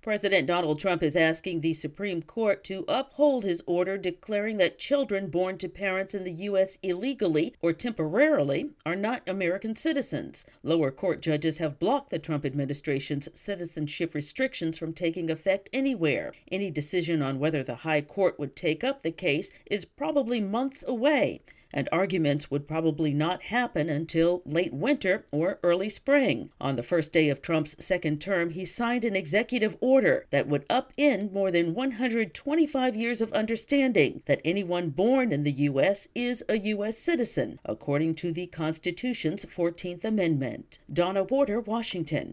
President Donald Trump is asking the Supreme Court to uphold his order declaring that children born to parents in the U.S. illegally or temporarily are not American citizens. Lower court judges have blocked the Trump administration's citizenship restrictions from taking effect anywhere. Any decision on whether the High Court would take up the case is probably months away, and arguments would probably not happen until late winter or early spring. On the first day of Trump's second term, he signed an executive order that would upend more than 125 years of understanding that anyone born in the U.S. is a U.S. citizen, according to the Constitution's 14th Amendment. Donna Warder, Washington.